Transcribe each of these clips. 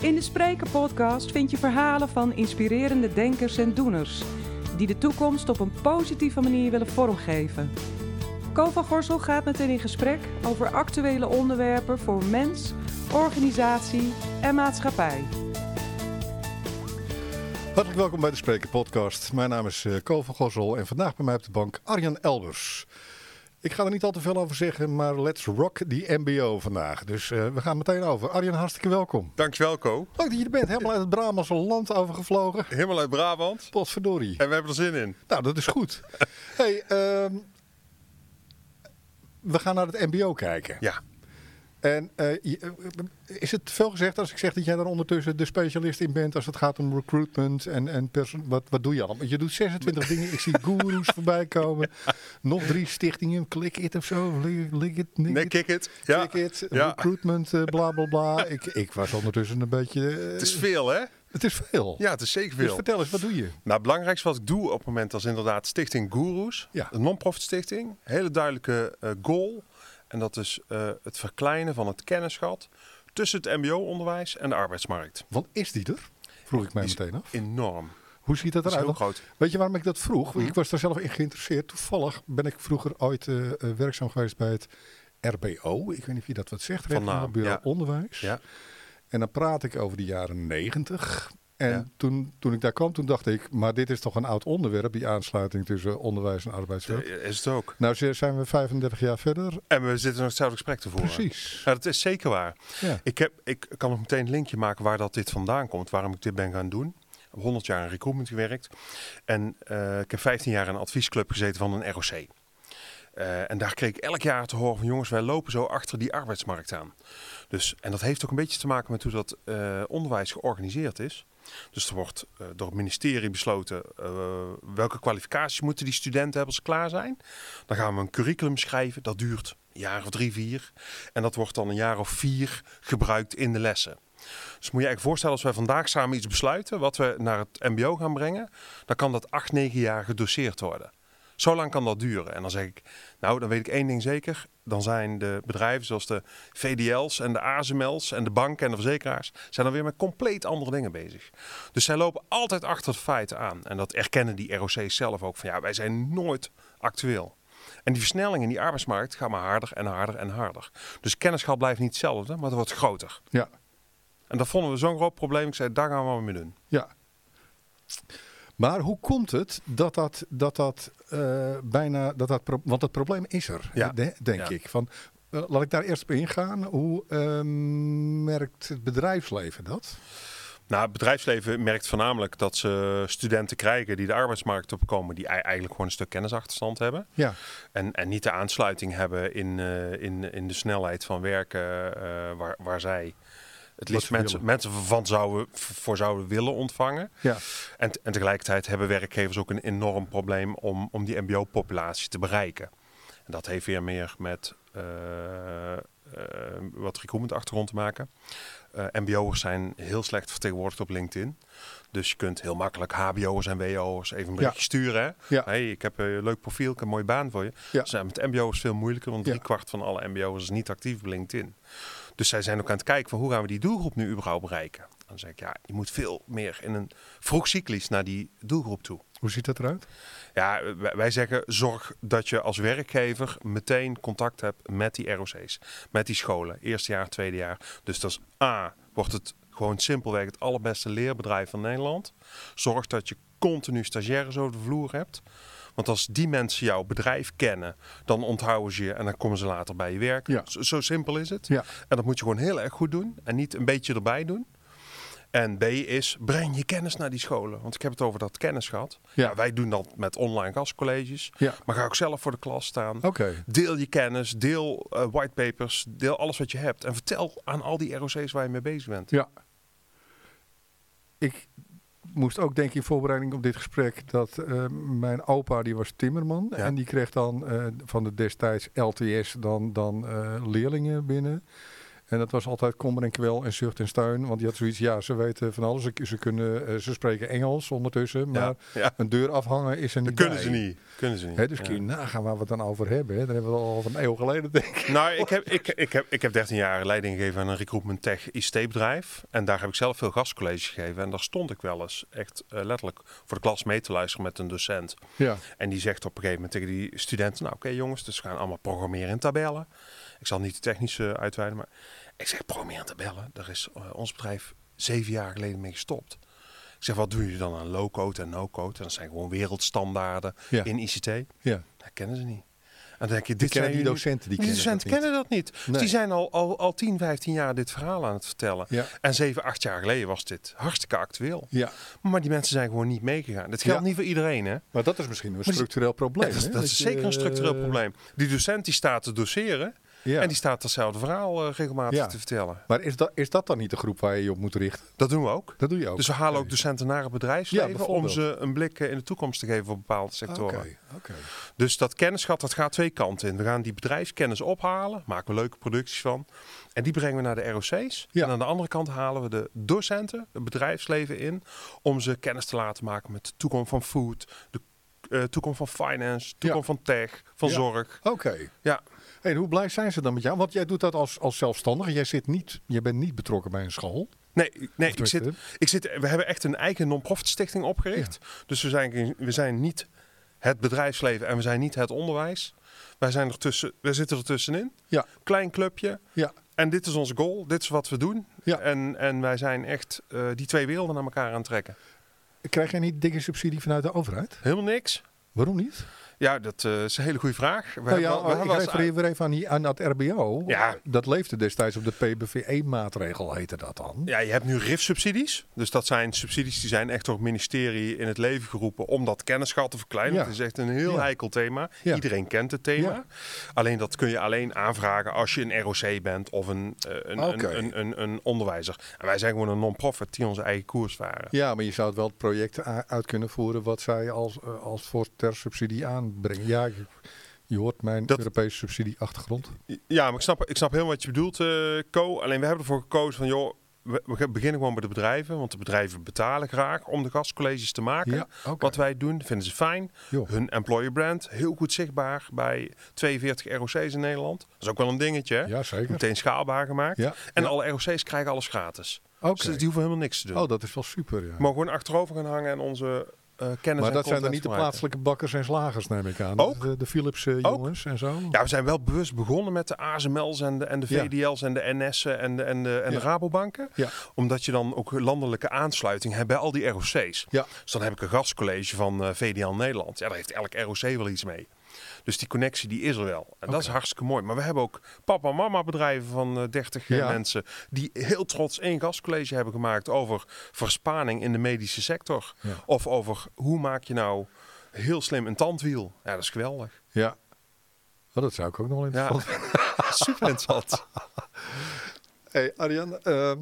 In de Spreker-podcast vind je verhalen van inspirerende denkers en doeners die de toekomst op een positieve manier willen vormgeven. Ko van Gorsel gaat met hen in gesprek over actuele onderwerpen voor mens, organisatie en maatschappij. Hartelijk welkom bij de Spreker-podcast. Mijn naam is Ko van Gorsel en vandaag bij mij op de bank Arjan Elbers. Ik ga er niet al te veel over zeggen, maar let's rock die mbo vandaag. Dus we gaan meteen over. Arjan, hartstikke welkom. Dankjewel, Ko. Leuk dat je er bent. Helemaal uit het Brabantse land overgevlogen. Helemaal uit Brabant. Potverdorie. En we hebben er zin in. Nou, dat is goed. Hey, we gaan naar het mbo kijken. Ja. En is het veel gezegd als ik zeg dat jij daar ondertussen de specialist in bent als het gaat om recruitment en wat doe je allemaal? Je doet 26 dingen. Ik zie goeroes voorbij komen. Ja. Nog 3 stichtingen. Click it of zo. Kick it. Ja. Click it. Ja. Recruitment, bla bla bla. Ik was ondertussen een beetje... Het is veel, hè? Het is veel. Ja, het is zeker veel. Dus vertel eens, wat doe je? Nou, het belangrijkste wat ik doe op het moment is inderdaad Stichting Goeroes. Ja. Een non-profit stichting. Hele duidelijke goal. En dat is het verkleinen van het kennisgat tussen het mbo-onderwijs en de arbeidsmarkt. Want is die er? Vroeg ik mij meteen af. Enorm. Hoe ziet dat eruit? Heel groot. Weet je waarom ik dat vroeg? Ik was daar zelf in geïnteresseerd. Toevallig ben ik vroeger ooit werkzaam geweest bij het RBO. Ik weet niet of je dat wat zegt. Regionaal Bureau Onderwijs. Ja. En dan praat ik over de jaren 90. En toen ik daar kwam, toen dacht ik, maar dit is toch een oud onderwerp, die aansluiting tussen onderwijs en arbeidsmarkt. Is het ook. Nou zijn we 35 jaar verder. En we zitten nog hetzelfde gesprek te voeren. Precies. Ja, dat is zeker waar. Ja. Ik kan nog meteen een linkje maken waar dit vandaan komt, waarom ik dit ben gaan doen. Ik heb 100 jaar in recruitment gewerkt. En ik heb 15 jaar in een adviesclub gezeten van een ROC. En daar kreeg ik elk jaar te horen van jongens, wij lopen zo achter die arbeidsmarkt aan. En dat heeft ook een beetje te maken met hoe dat onderwijs georganiseerd is. Dus er wordt door het ministerie besloten welke kwalificaties moeten die studenten hebben als ze klaar zijn. Dan gaan we een curriculum schrijven, dat duurt een jaar of 3, 4. En dat wordt dan een jaar of 4 gebruikt in de lessen. Dus moet je eigenlijk voorstellen, als wij vandaag samen iets besluiten wat we naar het mbo gaan brengen, dan kan dat 8, 9 jaar gedoseerd worden. Zo lang kan dat duren. En dan zeg ik, nou, dan weet ik 1 ding zeker. Dan zijn de bedrijven zoals de VDL's en de ASML's en de banken en de verzekeraars zijn dan weer met compleet andere dingen bezig. Dus zij lopen altijd achter de feiten aan. En dat erkennen die ROC's zelf ook van ja, wij zijn nooit actueel. En die versnelling in die arbeidsmarkt gaat maar harder en harder en harder. Dus kennisgat blijft niet hetzelfde, maar het wordt groter. Ja. En dat vonden we zo'n groot probleem. Ik zei, daar gaan we wat mee doen. Ja. Maar hoe komt het want het probleem is er, denk ik. Laat ik daar eerst op ingaan. Hoe merkt het bedrijfsleven dat? Nou, het bedrijfsleven merkt voornamelijk dat ze studenten krijgen die de arbeidsmarkt opkomen, die eigenlijk gewoon een stuk kennisachterstand hebben. Ja. En niet de aansluiting hebben in de snelheid van werken waar zij het liefst mensen voor zouden willen ontvangen. Ja. En tegelijkertijd hebben werkgevers ook een enorm probleem om die mbo-populatie te bereiken. En dat heeft weer meer met wat recruitment achtergrond te maken. mbo'ers zijn heel slecht vertegenwoordigd op LinkedIn. Dus je kunt heel makkelijk hbo'ers en wo'ers even een berichtje sturen. Hè? Ja. Hey, ik heb een leuk profiel, ik heb een mooie baan voor je. Ja. Dus met mbo'ers veel moeilijker, want 3/4 van alle mbo'ers is niet actief op LinkedIn. Dus zij zijn ook aan het kijken van hoe gaan we die doelgroep nu überhaupt bereiken. Dan zeg ik, ja, je moet veel meer in een vroeg cyclus naar die doelgroep toe. Hoe ziet dat eruit? Ja, wij zeggen zorg dat je als werkgever meteen contact hebt met die ROC's. Met die scholen, eerste jaar, tweede jaar. Dus dat is wordt het gewoon simpelweg het allerbeste leerbedrijf van Nederland. Zorg dat je continu stagiaires over de vloer hebt. Want als die mensen jouw bedrijf kennen, dan onthouden ze je en dan komen ze later bij je werk. Ja. Zo simpel is het. Ja. En dat moet je gewoon heel erg goed doen en niet een beetje erbij doen. En B is, breng je kennis naar die scholen. Want ik heb het over dat kennisgat. Ja. Ja, wij doen dat met online gastcolleges. Ja. Maar ga ook zelf voor de klas staan. Okay. Deel je kennis, deel whitepapers, deel alles wat je hebt. En vertel aan al die ROC's waar je mee bezig bent. Ja. Ik moest ook denken in voorbereiding op dit gesprek dat mijn opa die was timmerman. Ja. En die kreeg dan van de destijds LTS dan leerlingen binnen. En dat was altijd kommer en kwel en zucht en steun. Want die had zoiets, ja, ze weten van alles. Ze spreken Engels ondertussen. Maar een deur afhangen is er niet dat bij. Kunnen ze niet. Dus kun je nagaan waar we het dan over hebben. Hè? Dan hebben we het al van een eeuw geleden, denk ik. Nou, ik heb 13 jaar leiding gegeven aan een recruitment tech ICT-bedrijf. En daar heb ik zelf veel gastcolleges gegeven. En daar stond ik wel eens echt letterlijk voor de klas mee te luisteren met een docent. Ja. En die zegt op een gegeven moment tegen die studenten... Nou, oké, jongens, dus we gaan allemaal programmeren in tabellen. Ik zal niet de technische uitweiden, maar ik zeg programmeren in tabellen. Daar is ons bedrijf 7 jaar geleden mee gestopt. Ik zeg, wat doen jullie dan aan low-code en no-code? En dat zijn gewoon wereldstandaarden in ICT. Ja. Dat kennen ze niet. En dan denk je, die docenten kennen dat niet. Nee. Dus die zijn al 10, 15 jaar dit verhaal aan het vertellen. Ja. En 7, 8 jaar geleden was dit hartstikke actueel. Ja. Maar die mensen zijn gewoon niet meegegaan. Dat geldt niet voor iedereen, hè? Maar dat is misschien een structureel probleem. Dat is zeker een structureel probleem. Die docent die staat te doseren. Ja. En die staat hetzelfde verhaal regelmatig te vertellen. Maar is dat dan niet de groep waar je je op moet richten? Dat doen we ook. Dat doe je ook. Dus we halen ook docenten naar het bedrijfsleven om ze een blik in de toekomst te geven voor bepaalde sectoren. Okay. Dus dat kennisgat, dat gaat 2 kanten in. We gaan die bedrijfskennis ophalen, maken we leuke producties van. En die brengen we naar de ROC's. Ja. En aan de andere kant halen we de docenten, het bedrijfsleven in, om ze kennis te laten maken met de toekomst van food, de toekomst van finance, toekomst van tech, van zorg. Oké. Ja. Hey, hoe blij zijn ze dan met jou? Want jij doet dat als zelfstandige. Je bent niet betrokken bij een school. Nee, we hebben echt een eigen non-profit stichting opgericht. Ja. Dus we zijn niet het bedrijfsleven en we zijn niet het onderwijs. Wij zitten er tussenin. Ja. Klein clubje. Ja. En dit is onze goal. Dit is wat we doen. Ja. En wij zijn echt die 2 werelden naar elkaar aan het trekken. Krijg jij niet dikke subsidie vanuit de overheid? Helemaal niks. Waarom niet? Ja, dat is een hele goede vraag. Ik refereer even aan dat RBO. Ja. Dat leefde destijds op de PBVE-maatregel, heette dat dan. Ja, je hebt nu RIF-subsidies. Dus dat zijn subsidies die zijn echt door het ministerie in het leven geroepen om dat kennisgat te verkleinen. Het is echt een heel heikel thema. Ja. Iedereen kent het thema. Ja. Alleen dat kun je alleen aanvragen als je een ROC bent of een onderwijzer. En wij zijn gewoon een non-profit die onze eigen koers varen. Ja, maar je zou het wel het project uit kunnen voeren wat zij als voor ter subsidie aanbrengen. Ja, je hoort mijn Europese subsidieachtergrond. Ja, maar ik snap helemaal wat je bedoelt, Co. Alleen we hebben ervoor gekozen van, joh, we beginnen gewoon bij de bedrijven. Want de bedrijven betalen graag om de gastcolleges te maken. Ja, wat wij doen, vinden ze fijn. Jo. Hun employer brand, heel goed zichtbaar bij 42 ROC's in Nederland. Dat is ook wel een dingetje, hè? Ja, zeker. Meteen schaalbaar gemaakt. Ja, en alle ROC's krijgen alles gratis. Dus die hoeven helemaal niks te doen. Oh, dat is wel super, ja. We mogen gewoon achterover gaan hangen en onze... maar dat zijn dan niet de plaatselijke bakkers en slagers, neem ik aan. Ook? De Philips jongens en zo. Ja, we zijn wel bewust begonnen met de ASML's en de VDL's en de NS'en en de Rabobanken. Ja. Omdat je dan ook landelijke aansluiting hebt bij al die ROC's. Ja. Dus dan heb ik een gastcollege van VDL Nederland. Ja, daar heeft elk ROC wel iets mee. Dus die connectie die is er wel. En dat is hartstikke mooi. Maar we hebben ook papa en mama bedrijven van 30 mensen die heel trots 1 gastcollege hebben gemaakt over verspaning in de medische sector. Ja. Of over hoe maak je nou heel slim een tandwiel. Ja, dat is geweldig. Ja. Oh, dat zou ik ook nog wel interessant vinden. Super interessant. Hey Arjan,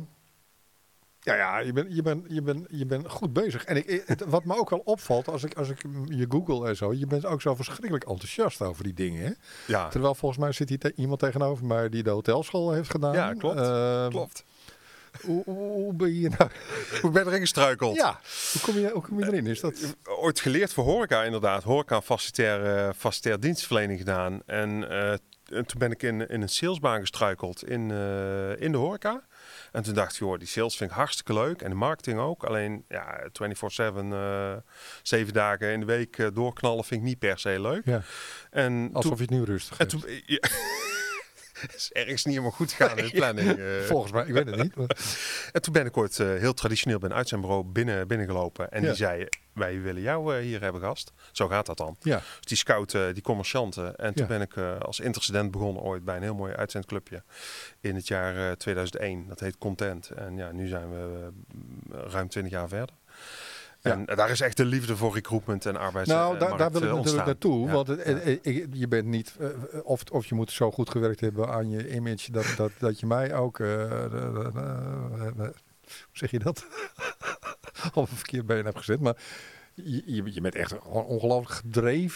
je bent goed bezig. En wat me ook wel opvalt, als ik je google en zo, je bent ook zo verschrikkelijk enthousiast over die dingen. Hè? Ja. Terwijl volgens mij zit hier iemand tegenover mij die de hotelschool heeft gedaan. Ja, klopt. Klopt. Hoe ben je nou? Hoe ben je erin gestruikeld? Ja. Hoe kom je erin? Is dat... Ooit geleerd voor horeca inderdaad. Horeca facilitair dienstverlening gedaan. En toen ben ik in een salesbaan gestruikeld in de horeca. En toen dacht ik, joh, die sales vind ik hartstikke leuk. En de marketing ook. Alleen, ja, 24/7, 7 dagen in de week doorknallen vind ik niet per se leuk. Ja. En alsof je het nu rustig hebt. Het is ergens niet helemaal goed gegaan in de planning. Volgens mij, ik weet het niet. Maar... En toen ben ik ooit heel traditioneel bij een uitzendbureau binnengelopen. En die zei, wij willen jou hier hebben gast. Zo gaat dat dan. Ja. Dus die scouten, die commercianten. En toen ben ik als intercedent begonnen ooit bij een heel mooi uitzendclubje. In het jaar 2001. Dat heet Content. En ja, nu zijn we ruim 20 jaar verder. En daar is echt de liefde voor recruitment en arbeidsmarkt. Nou, daar wil ik natuurlijk naartoe. Ja. Want je bent niet, of je moet zo goed gewerkt hebben aan je image, dat je mij ook, hoe zeg je dat? Op een verkeerd been hebt gezet. Maar je bent echt ongelooflijk gedreven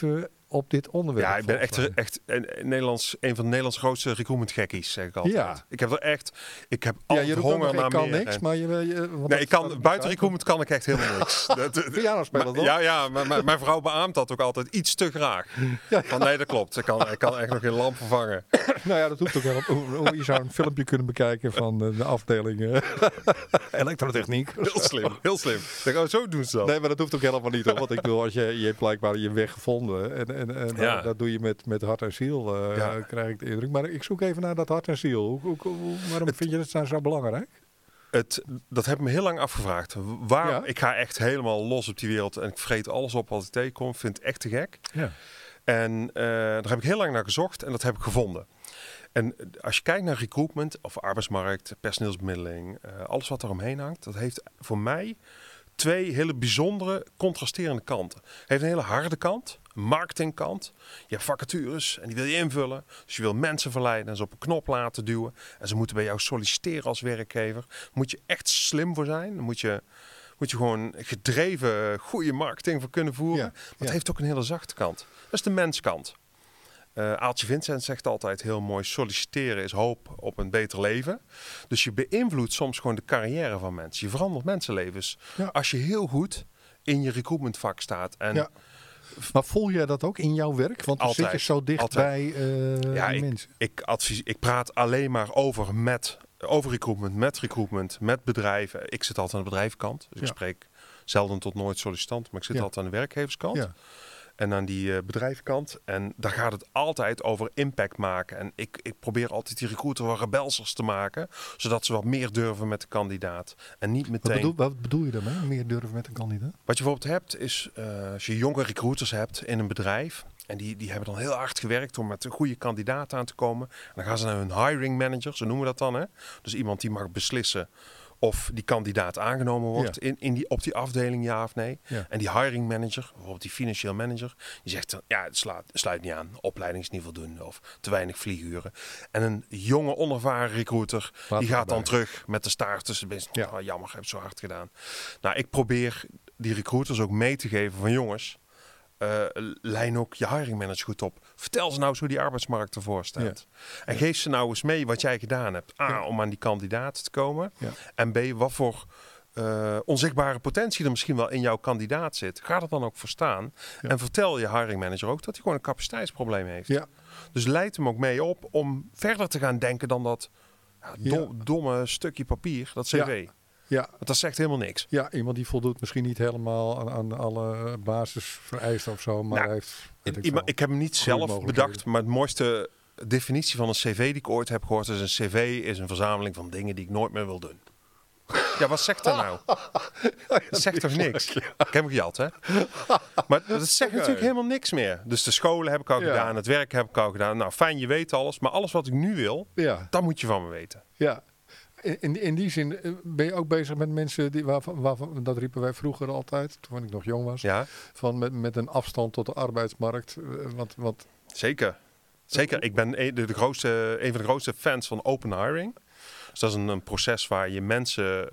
op dit onderwerp. Ja, ik ben echt Nederlands, een van de Nederlands grootste recruitment gekkies, zeg ik altijd. Ja. Ik heb je altijd roept honger nog, naar ik kan meer. niks, maar Buiten recruitment kan ik echt helemaal niks. Pianospeler toch? Ja, maar mijn vrouw beaamt dat ook altijd iets te graag. Ja. Van nee, dat klopt. Ik kan echt nog geen lamp vervangen. Nou ja, dat hoeft ook wel. Je zou een filmpje kunnen bekijken van de afdeling elektrotechniek. Heel slim, heel slim. Zo doen ze dat. Nee, maar dat hoeft ook helemaal niet, hoor. Want ik bedoel, als je hebt blijkbaar je weg gevonden. En dat doe je met hart en ziel, krijg ik de indruk. Maar ik zoek even naar dat hart en ziel. Waarom vind je dat nou zo belangrijk? Dat heb ik me heel lang afgevraagd. Ik ga echt helemaal los op die wereld en ik vreet alles op wat ik tegenkom. Vind het echt te gek. Ja. En daar heb ik heel lang naar gezocht en dat heb ik gevonden. En als je kijkt naar recruitment of arbeidsmarkt, personeelsbemiddeling, alles wat er omheen hangt, dat heeft voor mij 2 hele bijzondere, contrasterende kanten. Het heeft een hele harde kant, een marketingkant. Je hebt vacatures en die wil je invullen. Dus je wil mensen verleiden en ze op een knop laten duwen. En ze moeten bij jou solliciteren als werkgever. Daar moet je echt slim voor zijn. Dan moet je gewoon gedreven, goede marketing voor kunnen voeren. Ja, Maar het heeft ook een hele zachte kant. Dat is de menskant. Aaltje Vincent zegt altijd heel mooi, solliciteren is hoop op een beter leven. Dus je beïnvloedt soms gewoon de carrière van mensen. Je verandert mensenlevens. Ja. Als je heel goed in je recruitmentvak staat. En Maar voel jij dat ook in jouw werk? Want dan zit je zo dicht bij mensen. Ik praat alleen maar over recruitment, met bedrijven. Ik zit altijd aan de bedrijvenkant. Dus ik spreek zelden tot nooit sollicitanten, maar ik zit altijd aan de werkgeverskant. Ja. En aan die bedrijvenkant. En daar gaat het altijd over impact maken. En ik probeer altijd die recruiter wat rebelsers te maken. Zodat ze wat meer durven met de kandidaat. En niet meteen... Wat bedoel je daarmee? Meer durven met een kandidaat? Wat je bijvoorbeeld hebt is... als je jonge recruiters hebt in een bedrijf... En die hebben dan heel hard gewerkt om met een goede kandidaat aan te komen. En dan gaan ze naar hun hiring manager. Zo noemen we dat dan. Hè? Dus iemand die mag beslissen... of die kandidaat aangenomen wordt op die afdeling, ja of nee. Ja. En die hiring manager, bijvoorbeeld die financieel manager, die zegt dan, ja, het sluit niet aan. Opleiding is niet voldoende of te weinig vlieguren. En een jonge, onervaren recruiter, die gaat dan terug met de staart tussen de benen. Ja. Oh, jammer, ik heb het zo hard gedaan. Nou, ik probeer die recruiters ook mee te geven van jongens, lijn ook je hiring manager goed op. Vertel ze nou eens hoe die arbeidsmarkt ervoor staat. Ja. En geef ze nou eens mee wat jij gedaan hebt. A, om aan die kandidaat te komen. Ja. En B, wat voor onzichtbare potentie er misschien wel in jouw kandidaat zit. Ga er dan ook voor staan. Ja. En vertel je hiring manager ook dat hij gewoon een capaciteitsprobleem heeft. Ja. Dus leid hem ook mee op om verder te gaan denken dan dat domme stukje papier, dat cv. Ja. Ja. Want dat zegt helemaal niks. Ja, iemand die voldoet misschien niet helemaal aan alle basisvereisten of zo. Maar heeft... Ik heb hem niet zelf bedacht, maar het mooiste definitie van een cv die ik ooit heb gehoord is: een cv is een verzameling van dingen die ik nooit meer wil doen. Ja, wat zegt dat nou? Dat zegt toch niks? Ik heb hem gejat, hè? Maar dat zegt natuurlijk helemaal niks meer. Dus de scholen heb ik al gedaan, het werk heb ik al gedaan. Nou, fijn, je weet alles. Maar alles wat ik nu wil, dat moet je van me weten. Ja. In die zin ben je ook bezig met mensen waarvan dat riepen wij vroeger altijd, toen ik nog jong was, van met een afstand tot de arbeidsmarkt. Zeker. Ik ben een van de grootste fans van open hiring. Dus dat is een proces waar je mensen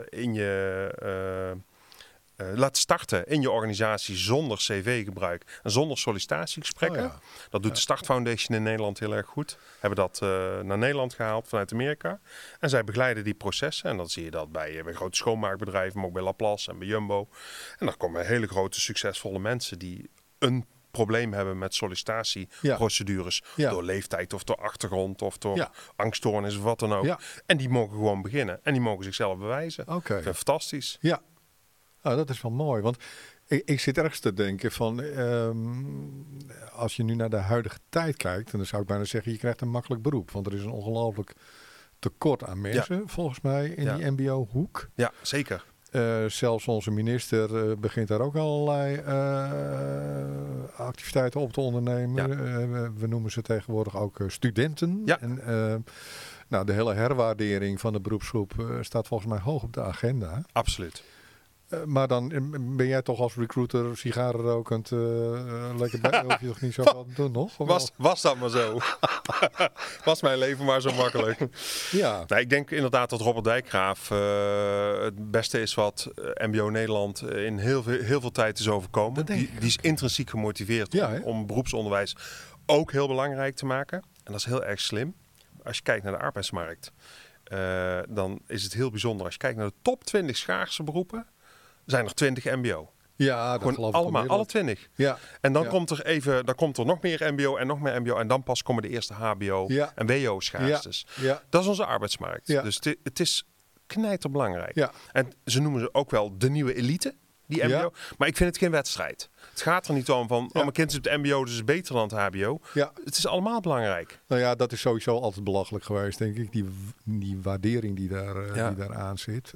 laat starten in je organisatie zonder cv-gebruik en zonder sollicitatiegesprekken. Oh ja. Dat doet de Start Foundation in Nederland heel erg goed. Hebben dat naar Nederland gehaald vanuit Amerika. En zij begeleiden die processen. En dan zie je dat bij grote schoonmaakbedrijven, maar ook bij Laplace en bij Jumbo. En dan komen hele grote succesvolle mensen die een probleem hebben met sollicitatieprocedures. Ja. Door leeftijd of door achtergrond of door angststoornis of wat dan ook. Ja. En die mogen gewoon beginnen. En die mogen zichzelf bewijzen. Okay. Dat is fantastisch. Ja. Nou, dat is wel mooi, want ik zit ergens te denken van, als je nu naar de huidige tijd kijkt, dan zou ik bijna zeggen, je krijgt een makkelijk beroep. Want er is een ongelooflijk tekort aan mensen, volgens mij, in die mbo-hoek. Ja, zeker. Zelfs onze minister begint daar ook allerlei activiteiten op te ondernemen. Ja. We noemen ze tegenwoordig ook studenten. Ja. En, de hele herwaardering van de beroepsgroep staat volgens mij hoog op de agenda. Absoluut. Maar dan ben jij toch als recruiter sigaren rokend lekker bij? Hoef je toch niet zo wat te doen nog? Was dat maar zo. Was mijn leven maar zo makkelijk. Ja. Nou, ik denk inderdaad dat Robert Dijkgraaf het beste is wat MBO Nederland in heel veel tijd is overkomen. Die is intrinsiek gemotiveerd om beroepsonderwijs ook heel belangrijk te maken. En dat is heel erg slim. Als je kijkt naar de arbeidsmarkt, dan is het heel bijzonder. Als je kijkt naar de top 20 schaarse beroepen, zijn er 20 MBO. Ja, dat gewoon geloof ik allemaal, alle 20. Ja. En dan komt er nog meer MBO en nog meer MBO. En dan pas komen de eerste HBO en WO schaarstes. Ja. Dat is onze arbeidsmarkt. Ja. Dus het is knijterbelangrijk. Ja. En ze noemen ze ook wel de nieuwe elite, die MBO. Ja. Maar ik vind het geen wedstrijd. Het gaat er niet om van, mijn kind zit op het MBO, dus is beter dan het HBO. Ja. Het is allemaal belangrijk. Nou ja, dat is sowieso altijd belachelijk geweest, denk ik. Die waardering die daar aan zit.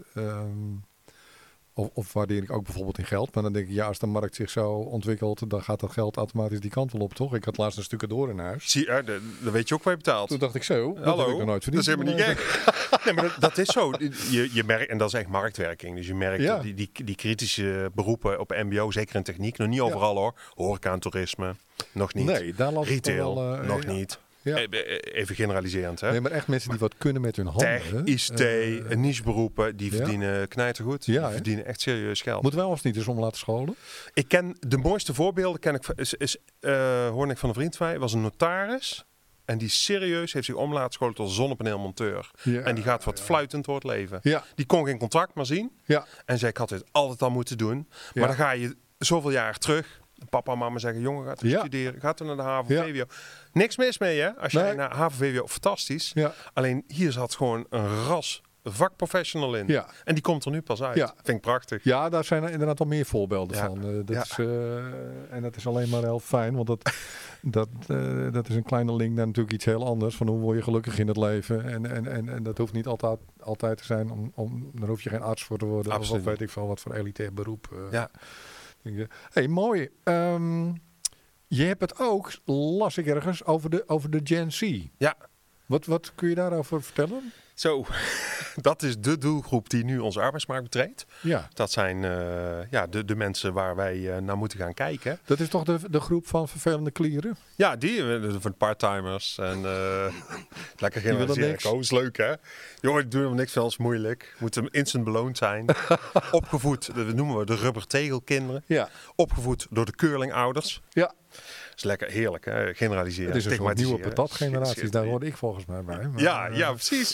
Of waardeer ik ook bijvoorbeeld in geld. Maar dan denk ik, als de markt zich zo ontwikkelt, dan gaat dat geld automatisch die kant wel op, toch? Ik had laatst een stuk door in huis. Zie je, dan weet je ook waar je betaalt. Toen dacht ik zo, dat heb ik nog nooit verdiend. Dat is helemaal niet gek. Nee, maar dat is zo. Je merkt, en dat is echt marktwerking. Dus je merkt dat die kritische beroepen op MBO, zeker in techniek, nog niet overal hoor. Horeca en toerisme, nog niet. Nee, daar las retail, wel, nog niet. Ja. Even generaliserend, hè? Nee, maar echt mensen die wat kunnen met hun handen. Tech, ICT, nicheberoepen, die verdienen knijtergoed. Die verdienen echt serieus geld. Moeten wij ons niet eens om laten scholen? Ik ken de mooiste voorbeelden, hoorde ik van een vriend van mij, was een notaris. En die serieus heeft zich om laten scholen tot zonnepaneelmonteur. Ja, en die gaat wat fluitend door het leven. Ja. Die kon geen contract maar zien. Ja. En zei, ik had dit altijd al moeten doen. Maar dan ga je zoveel jaar terug. Papa en mama zeggen, jongen, gaat studeren. Gaat er naar de HAVO-VWO. Niks mis mee, hè? Als jij naar HAVO-VWO, fantastisch. Ja. Alleen hier zat gewoon een ras vakprofessional in. Ja. En die komt er nu pas uit. Ja. Vind ik prachtig. Ja, daar zijn er inderdaad al meer voorbeelden van. En dat is alleen maar heel fijn. Want dat is een kleine link naar natuurlijk iets heel anders. Van hoe word je gelukkig in het leven. En dat hoeft niet altijd te zijn. Daar hoef je geen arts voor te worden. Absoluut. Of weet ik veel wat voor elitair beroep. Hey, mooi. Je hebt het ook, las ik ergens, over de Gen Z. Ja. Wat kun je daarover vertellen? Zo, dat is de doelgroep die nu onze arbeidsmarkt betreedt. Ja. Dat zijn de mensen waar wij naar moeten gaan kijken. Dat is toch de groep van vervelende klieren? Ja, die van part-timers en lekker generaliseren. Is leuk, hè? Jongen, die doen hem niks veel moeilijk. Moeten instant beloond zijn. Opgevoed, dat noemen we de rubbertegelkinderen. Ja. Opgevoed door de curlingouders. Ja. Dat is lekker heerlijk, hè? Generaliseren. Het is een soort nieuwe patatgeneraties, daar hoorde ik volgens mij bij. Maar, ja, precies.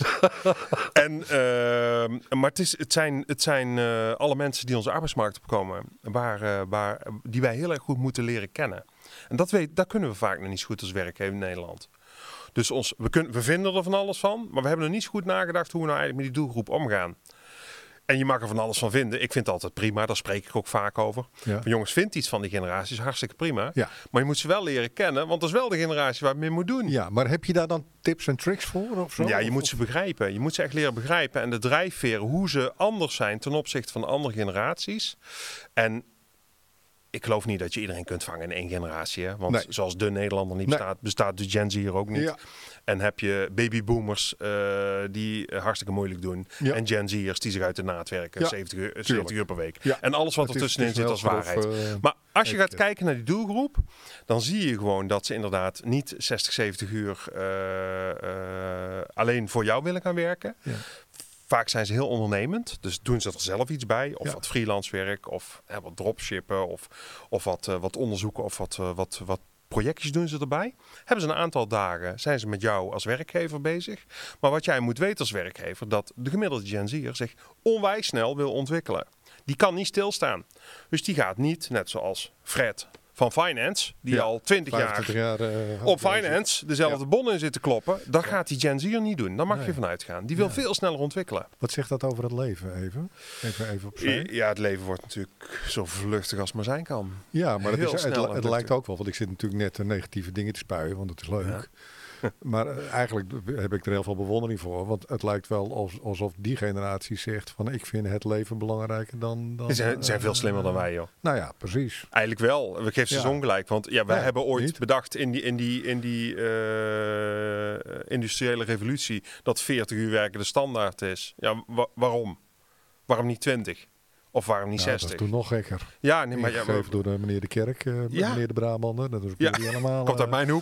Maar het zijn alle mensen die onze arbeidsmarkt opkomen, die wij heel erg goed moeten leren kennen. En dat kunnen we vaak nog niet zo goed als werkgever in Nederland. Dus we vinden er van alles van, maar we hebben nog niet zo goed nagedacht hoe we nou eigenlijk met die doelgroep omgaan. En je mag er van alles van vinden. Ik vind het altijd prima, daar spreek ik ook vaak over. Ja. Maar jongens, vind iets van die generaties, hartstikke prima. Ja. Maar je moet ze wel leren kennen, want dat is wel de generatie waar je mee moet doen. Ja, maar heb je daar dan tips en tricks voor? Of zo? Ja, je moet ze begrijpen. Je moet ze echt leren begrijpen. En de drijfveren, hoe ze anders zijn ten opzichte van andere generaties. En ik geloof niet dat je iedereen kunt vangen in één generatie. Hè? Want zoals de Nederlander niet bestaat de Gen Z hier ook niet. Ja. En heb je babyboomers die hartstikke moeilijk doen. Ja. En Gen Z'ers die zich uit de naad werken. 70 uur per week. Ja. En alles wat er tussenin zit als waarheid. Maar als je gaat kijken naar die doelgroep, dan zie je gewoon dat ze inderdaad niet 60, 70 uur alleen voor jou willen gaan werken. Ja. Vaak zijn ze heel ondernemend, dus doen ze er zelf iets bij. Of wat freelance werk, of wat dropshippen, of wat onderzoeken, of wat projectjes doen ze erbij. Hebben ze een aantal dagen, zijn ze met jou als werkgever bezig. Maar wat jij moet weten als werkgever, dat de gemiddelde Gen Z'er zich onwijs snel wil ontwikkelen. Die kan niet stilstaan. Dus die gaat niet, net zoals Fred van Finance, die al 20 jaar op Finance dezelfde bonnen in zit te kloppen. Dat gaat die Gen Z'er niet doen. Daar mag je vanuit gaan. Die wil veel sneller ontwikkelen. Wat zegt dat over het leven even? Even opzij. Ja, het leven wordt natuurlijk zo vluchtig als het maar zijn kan. Ja, maar het lijkt ook wel, want ik zit natuurlijk net negatieve dingen te spuien, want het is leuk. Ja. Maar eigenlijk heb ik er heel veel bewondering voor. Want het lijkt wel alsof die generatie zegt van ik vind het leven belangrijker dan... Ze zijn veel slimmer dan wij, joh. Nou ja, precies. Eigenlijk wel. We geven ze ongelijk. Want wij hebben ooit bedacht in die industriële revolutie dat 40 uur werken de standaard is. Ja, waarom? Waarom niet 20? Of waarom niet 60? Dat is toen nog gekker. Ja, nee, maar Ingegeven door meneer de Kerk, meneer de Brabander. Dat is helemaal... Komt uit mijn hoek.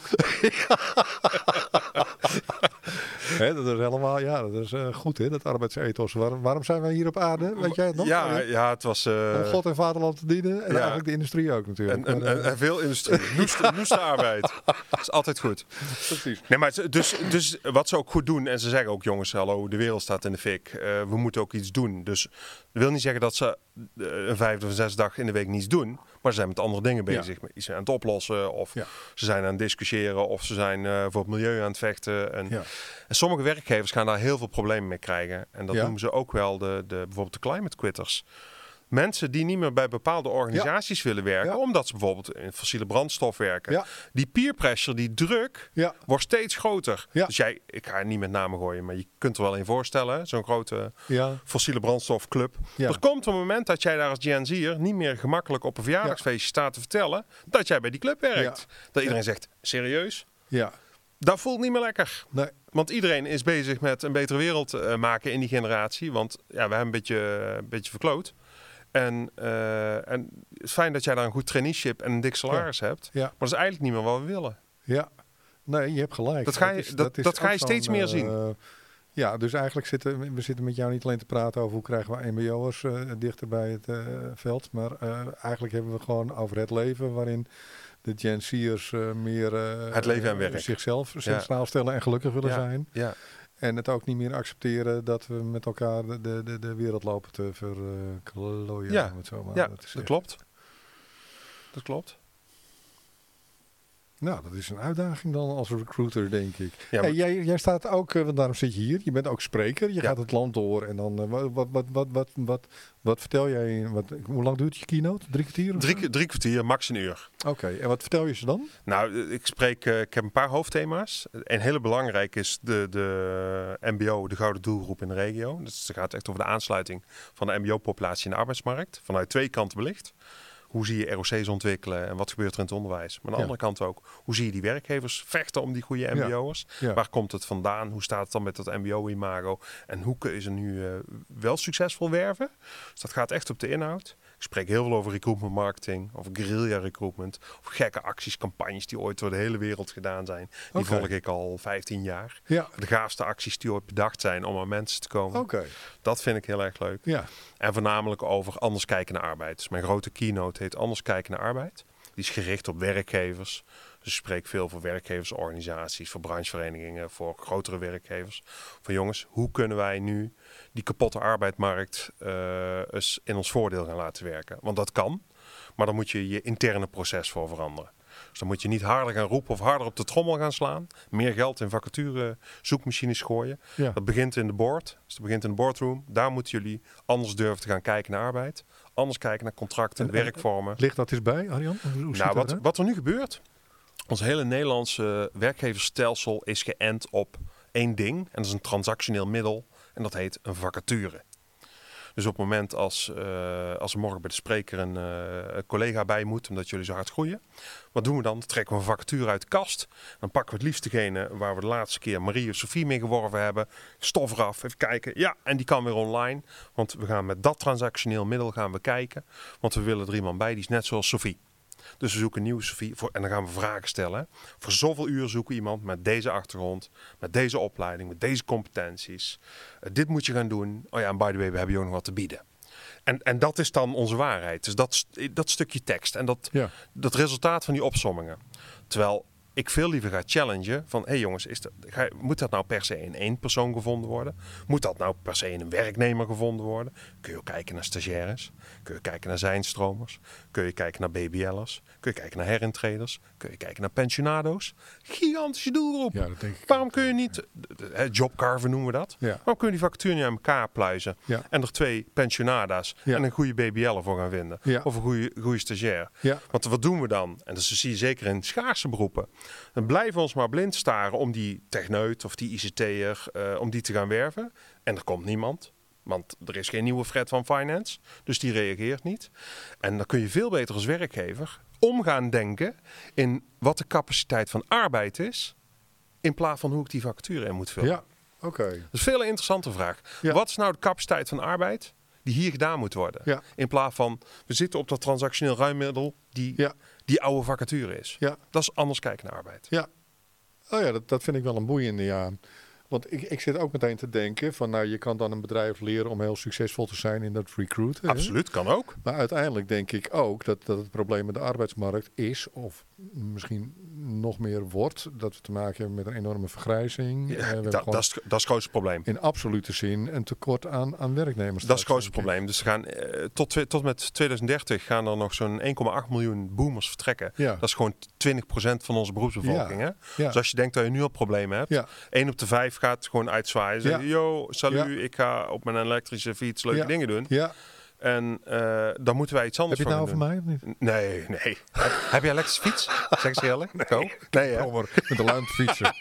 Dat is helemaal, dat is goed, hè, dat arbeidsethos. Waarom zijn wij hier op aarde? Weet jij het nog? Ja, het was... om God en vaderland te dienen. En eigenlijk de industrie ook natuurlijk. En veel industrie. Noeste arbeid. Dat is altijd goed. Precies. Nee, maar dus wat ze ook goed doen, en ze zeggen ook, jongens, hallo, de wereld staat in de fik. We moeten ook iets doen. Dus dat wil niet zeggen dat ze een 5 of 6 dag in de week niets doen. Maar ze zijn met andere dingen bezig. Ze zijn aan het oplossen. Of ze zijn aan het discussiëren. Of ze zijn voor het milieu aan het vechten. En sommige werkgevers gaan daar heel veel problemen mee krijgen. En dat noemen ze ook wel bijvoorbeeld de climate quitters. Mensen die niet meer bij bepaalde organisaties willen werken, omdat ze bijvoorbeeld in fossiele brandstof werken. Ja. Die peer pressure, die druk, wordt steeds groter. Ja. Dus ik ga niet met namen gooien, maar je kunt er wel een voorstellen, zo'n grote fossiele brandstofclub. Ja. Er komt een moment dat jij daar als Gen Z'er niet meer gemakkelijk op een verjaardagsfeestje staat te vertellen dat jij bij die club werkt. Ja. Dat iedereen zegt, serieus? Ja. Dat voelt niet meer lekker. Nee. Want iedereen is bezig met een betere wereld maken in die generatie. Want we hebben een beetje verkloot. En het is fijn dat jij daar een goed traineeship en een dik salaris hebt. Ja. Maar dat is eigenlijk niet meer wat we willen. Ja, nee, je hebt gelijk. Dat ga je steeds meer zien. Dus eigenlijk we zitten met jou niet alleen te praten over hoe krijgen we mbo'ers dichter bij het veld. Maar eigenlijk hebben we gewoon over het leven waarin de Gen Z'ers meer het leven en werk. Zichzelf centraal stellen en gelukkig willen zijn. Ja. En het ook niet meer accepteren dat we met elkaar de wereld lopen te verklooien. Ja, dat klopt. Dat klopt. Nou, dat is een uitdaging dan als recruiter, denk ik. Ja, maar... jij staat ook, want daarom zit je hier. Je bent ook spreker. Je gaat het land door. En dan, wat vertel jij? Hoe lang duurt je keynote? 3 kwartier? Drie kwartier, max een uur. Oké, en wat vertel je ze dan? Nou, ik heb een paar hoofdthema's. Een hele belangrijk is de MBO, de gouden doelgroep in de regio. Dus het gaat echt over de aansluiting van de MBO-populatie in de arbeidsmarkt. Vanuit 2 kanten belicht. Hoe zie je ROC's ontwikkelen en wat gebeurt er in het onderwijs? Maar aan de andere kant ook, hoe zie je die werkgevers vechten om die goede mbo'ers? Ja. Waar komt het vandaan? Hoe staat het dan met dat mbo-imago? En hoe kun je ze nu wel succesvol werven? Dus dat gaat echt op de inhoud. Ik spreek heel veel over recruitment marketing, over guerrilla recruitment, of gekke acties, campagnes die ooit door de hele wereld gedaan zijn. Die volg ik al 15 jaar. Ja. De gaafste acties die ooit bedacht zijn om aan mensen te komen. Dat vind ik heel erg leuk. Ja. En voornamelijk over anders kijken naar arbeid. Dus mijn grote keynote heet Anders kijken naar arbeid. Die is gericht op werkgevers. Dus ik spreek veel voor werkgeversorganisaties, voor brancheverenigingen, voor grotere werkgevers. Van jongens, hoe kunnen wij nu die kapotte arbeidsmarkt eens in ons voordeel gaan laten werken? Want dat kan, maar dan moet je je interne proces voor veranderen. Dus dan moet je niet harder gaan roepen of harder op de trommel gaan slaan. Meer geld in vacature zoekmachines gooien. Ja. Dat begint in de board. Dus dat begint in de boardroom. Daar moeten jullie anders durven te gaan kijken naar arbeid. Anders kijken naar contracten, werkvormen. Ligt dat eens bij, Arjan? Wat er nu gebeurt. Ons hele Nederlandse werkgeversstelsel is geënt op 1 ding. En dat is een transactioneel middel. En dat heet een vacature. Dus op het moment als er morgen bij de spreker een collega bij moet, omdat jullie zo hard groeien. Wat doen we dan? Dan trekken we een vacature uit de kast. Dan pakken we het liefst degene waar we de laatste keer Marie of Sophie mee geworven hebben. Stof eraf, even kijken. Ja, en die kan weer online. Want we gaan met dat transactioneel middel gaan we kijken. Want we willen er iemand bij, die is net zoals Sophie. Dus we zoeken een nieuwe Sophie en dan gaan we vragen stellen. Voor zoveel uur zoeken we iemand met deze achtergrond, met deze opleiding, met deze competenties. Dit moet je gaan doen. Oh ja, en by the way, we hebben je ook nog wat te bieden. En dat is dan onze waarheid. Dus dat stukje tekst en dat resultaat van die opsommingen. Terwijl ik veel liever ga challengen van, hé jongens, moet dat nou per se in 1 persoon gevonden worden? Moet dat nou per se in een werknemer gevonden worden? Kun je ook kijken naar stagiaires? Kun je kijken naar zijnstromers? Kun je kijken naar BBL'ers? Kun je kijken naar herintreders? Kun je kijken naar pensionado's? Gigantische doelgroep. Ja, dat denk ik. Waarom kun je niet, jobcarven noemen we dat? Ja. Waarom kun je die vacature niet aan elkaar pluizen? Ja. En er 2 pensionada's en een goede BBL'er voor gaan vinden? Ja. Of een goede stagiair? Ja. Want wat doen we dan? En dat zie je zeker in schaarse beroepen. Dan blijven we ons maar blind staren om die techneut of die ICT'er, om die te gaan werven. En er komt niemand. Want er is geen nieuwe Fred van Finance. Dus die reageert niet. En dan kun je veel beter als werkgever omgaan denken in wat de capaciteit van arbeid is. In plaats van hoe ik die vacature in moet vullen. Ja, oké. Dat is een veel interessante vraag. Ja. Wat is nou de capaciteit van arbeid die hier gedaan moet worden. Ja. In plaats van, we zitten op dat transactioneel ruimmiddel die oude vacature is. Ja. Dat is anders kijken naar arbeid. Ja. Oh ja, dat vind ik wel een boeiende, ja. Want ik zit ook meteen te denken van, nou, je kan dan een bedrijf leren om heel succesvol te zijn in dat recruiten. Absoluut, kan ook. Maar uiteindelijk denk ik ook dat het probleem met de arbeidsmarkt is, of misschien nog meer wordt, dat we te maken hebben met een enorme vergrijzing. Ja, dat is het grootste probleem. In absolute zin een tekort aan werknemers. Dat is het grootste probleem. Dus we gaan, tot met 2030 gaan er nog zo'n 1,8 miljoen boomers vertrekken. Ja. Dat is gewoon 20% van onze beroepsbevolking. Ja. Hè? Ja. Dus als je denkt dat je nu al problemen hebt, 1 op de 5 gaat gewoon uitzwaaien. Zeggen, yo, salut, ik ga op mijn elektrische fiets leuke dingen doen. Ja. En dan moeten wij iets anders voor doen. Heb je het nou over mij of niet? Nee. Heb je een elektrische fiets? Zeg eens eerlijk. Nee, hè? Met de luim fietsen.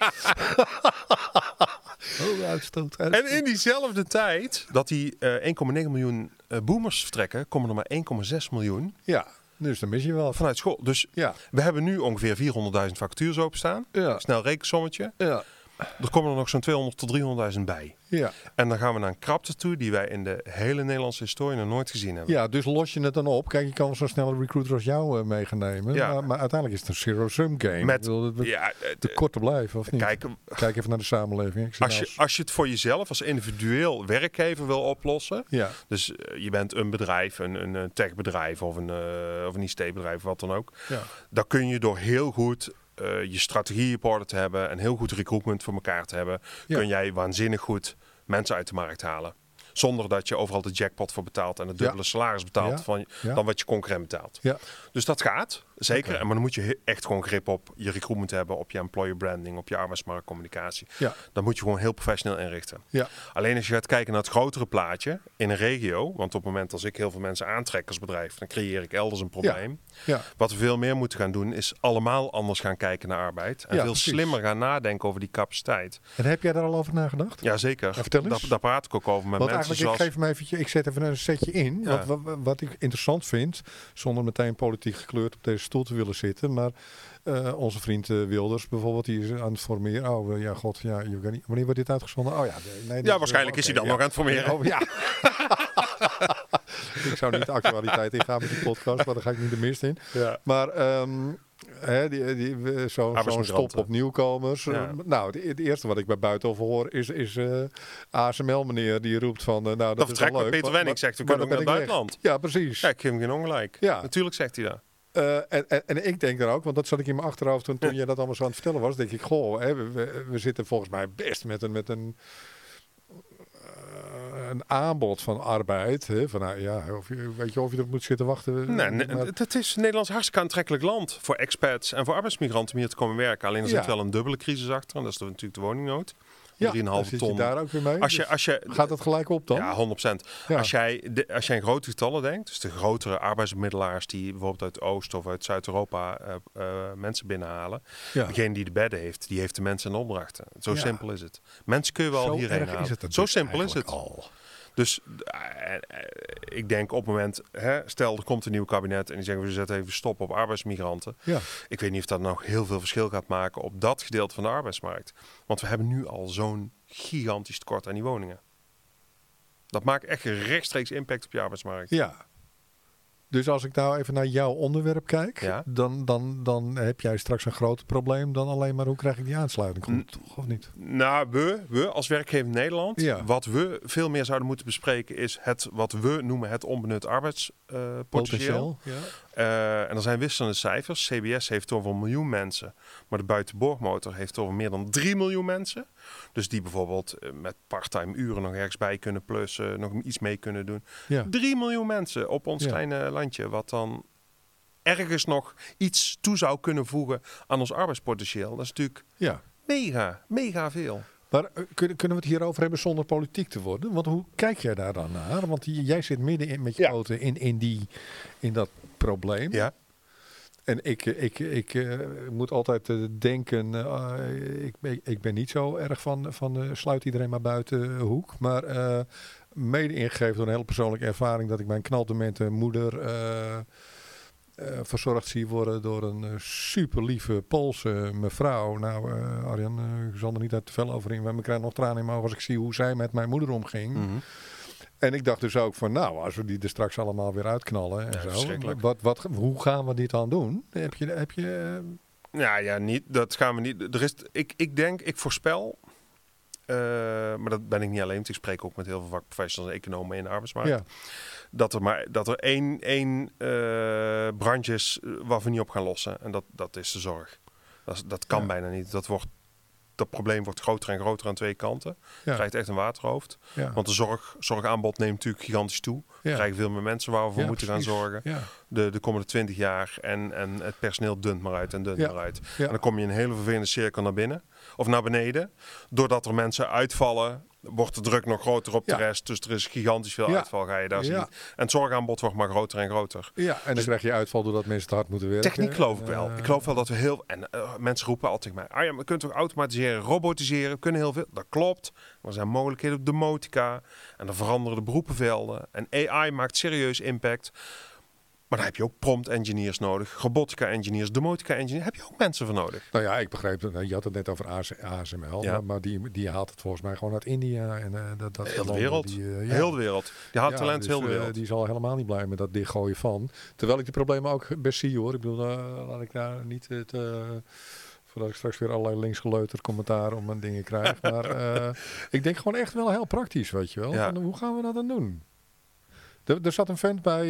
Uitstoot. En in diezelfde tijd dat die 1,9 miljoen boomers vertrekken, komen er maar 1,6 miljoen. Ja, dus dan mis je wel. Vanuit school. Dus we hebben nu ongeveer 400.000 vacatures openstaan. Ja. Snel rekensommetje. Ja. Er komen er nog zo'n 200 tot 300.000 bij. Ja. En dan gaan we naar een krapte toe die wij in de hele Nederlandse historie nog nooit gezien hebben. Ja, dus los je het dan op. Kijk, je kan zo'n snelle recruiter als jou mee gaan nemen. Ja. Maar uiteindelijk is het een zero-sum game. Te kort te blijven, of niet? Kijk even naar de samenleving. Als je het voor jezelf als individueel werkgever wil oplossen. Ja. Dus je bent een bedrijf, een techbedrijf of een ICT-bedrijf, wat dan ook. Ja. Dan kun je door heel goed je strategie op orde te hebben en heel goed recruitment voor elkaar te hebben, kun jij waanzinnig goed mensen uit de markt halen. Zonder dat je overal de jackpot voor betaalt en het dubbele salaris betaalt dan wat je concurrent betaalt. Ja. Dus dat gaat, zeker. Maar dan moet je echt gewoon grip op je recruitment hebben, op je employer branding, op je arbeidsmarktcommunicatie. Ja. Dan moet je gewoon heel professioneel inrichten. Ja. Alleen als je gaat kijken naar het grotere plaatje in een regio, want op het moment als ik heel veel mensen aantrek als bedrijf, dan creëer ik elders een probleem. Ja. Wat we veel meer moeten gaan doen, is allemaal anders gaan kijken naar arbeid. En veel slimmer gaan nadenken over die capaciteit. En heb jij daar al over nagedacht? Ja, zeker. Vertel eens. Daar praat ik ook over met mensen. Ik zet even een setje in. Ja. Wat ik interessant vind, zonder meteen politiek gekleurd op deze stoel te willen zitten. Maar onze vriend Wilders bijvoorbeeld, die is aan het formeren. Wanneer wordt dit uitgezonden? Waarschijnlijk is hij dan nog aan het formeren. Ja. Ik zou niet de actualiteit ingaan met die podcast, maar daar ga ik niet de mist in. Ja. Maar zo'n stop op nieuwkomers. Ja. Het eerste wat ik bij Buitenhof hoor is ASML meneer die roept van dat is wel leuk. Peter Wenning zegt we kunnen ook naar het buitenland. Ja, precies. Ja, ik geef hem geen ongelijk. Ja. Natuurlijk zegt hij dat. En ik denk dan ook, want dat zat ik in mijn achterhoofd toen je dat allemaal zo aan het vertellen was. Denk ik, we zitten volgens mij best met een aanbod van arbeid. Hè? Weet je of je erop moet zitten wachten? Het is Nederlands hartstikke aantrekkelijk land voor expats en voor arbeidsmigranten om hier te komen werken. Alleen er zit wel een dubbele crisis achter. En dat is natuurlijk de woningnood. 3,5 ton. Je daar ook weer mee? Gaat dat gelijk op dan? Ja, 100%. Ja. Als jij in grote getallen denkt, dus de grotere arbeidsbemiddelaars die bijvoorbeeld uit Oost- of uit Zuid-Europa mensen binnenhalen. Degene die de bedden heeft, die heeft de mensen en opdrachten. Zo simpel is het. Mensen kun je wel hierheen halen. Zo simpel is het. Al. Dus ik denk op het moment, stel er komt een nieuw kabinet en die zeggen we zetten even stop op arbeidsmigranten. Ja. Ik weet niet of dat nog heel veel verschil gaat maken op dat gedeelte van de arbeidsmarkt. Want we hebben nu al zo'n gigantisch tekort aan die woningen. Dat maakt echt een rechtstreeks impact op je arbeidsmarkt. Ja. Dus als ik nou even naar jouw onderwerp kijk, dan heb jij straks een groter probleem dan alleen maar hoe krijg ik die aansluiting goed, toch of niet? Nou, we als werkgever Nederland, wat we veel meer zouden moeten bespreken is wat we noemen het onbenut arbeidspotentieel. En er zijn wisselende cijfers. CBS heeft over 1 miljoen mensen, maar de buitenboordmotor heeft over meer dan 3 miljoen mensen. Dus die bijvoorbeeld met parttime uren nog ergens bij kunnen plussen, nog iets mee kunnen doen. Ja. 3 miljoen mensen op ons kleine landje, wat dan ergens nog iets toe zou kunnen voegen aan ons arbeidspotentieel. Dat is natuurlijk mega veel. Maar kunnen we het hierover hebben zonder politiek te worden? Want hoe kijk jij daar dan naar? Want jij zit midden met je poten in dat probleem. Ja. En ik moet altijd denken, ik ben niet zo erg van sluit iedereen maar buiten hoek. Maar mede ingegeven door een hele persoonlijke ervaring dat ik mijn knaldemente moeder verzorgd zie worden door een super lieve Poolse mevrouw. Nou, Arjan, ik zal er niet uit te veel over in. We krijgen nog tranen in mijn ogen als ik zie hoe zij met mijn moeder omging. Mm-hmm. En ik dacht dus ook van, nou, als we die er straks allemaal weer uitknallen en zo. Verschrikkelijk. Hoe gaan we dit dan doen? Heb je Ja, niet. Dat gaan we niet. Ik voorspel. Maar dat ben ik niet alleen. Want ik spreek ook met heel veel vakprofessionals en economen in de arbeidsmarkt. Ja. Dat er één branche is waar we niet op gaan lossen. En dat is de zorg. Dat kan bijna niet. Dat probleem wordt groter en groter aan twee kanten. Je krijgt echt een waterhoofd. Ja. Want de zorgaanbod neemt natuurlijk gigantisch toe. We krijgen veel meer mensen waar we voor moeten gaan zorgen. Ja. De komende 20 jaar. En het personeel dunt maar uit en dunt maar uit. Ja. En dan kom je in een hele vervelende cirkel naar binnen. Of naar beneden. Doordat er mensen uitvallen, wordt de druk nog groter op de rest. Dus er is gigantisch veel uitval, ga je daar zien. En het zorgaanbod wordt maar groter en groter. Ja, en dan krijg je uitval doordat mensen te hard moeten werken. Techniek geloof ik wel. Ik geloof wel dat we heel... En mensen roepen altijd tegen mij, we kunnen toch automatiseren, robotiseren, we kunnen heel veel. Dat klopt. Maar er zijn mogelijkheden op domotica. En dan veranderen de beroepenvelden. En AI maakt serieus impact. Maar dan heb je ook prompt engineers nodig, robotica engineers, domotica engineers. Heb je ook mensen voor nodig? Nou ja, ik begreep het. Je had het net over ASML, maar die haalt het volgens mij gewoon uit India. En, heel de wereld. Heel de wereld. Die haalt talent dus, heel de wereld. Die zal helemaal niet blij met dat dichtgooien van. Terwijl ik de problemen ook best zie, hoor. Ik bedoel, laat ik daar niet voordat ik straks weer allerlei linksgeleuterd commentaar om mijn dingen krijg. Maar ik denk gewoon echt wel heel praktisch, weet je wel. Van, hoe gaan we dat dan doen? Er zat een vent bij,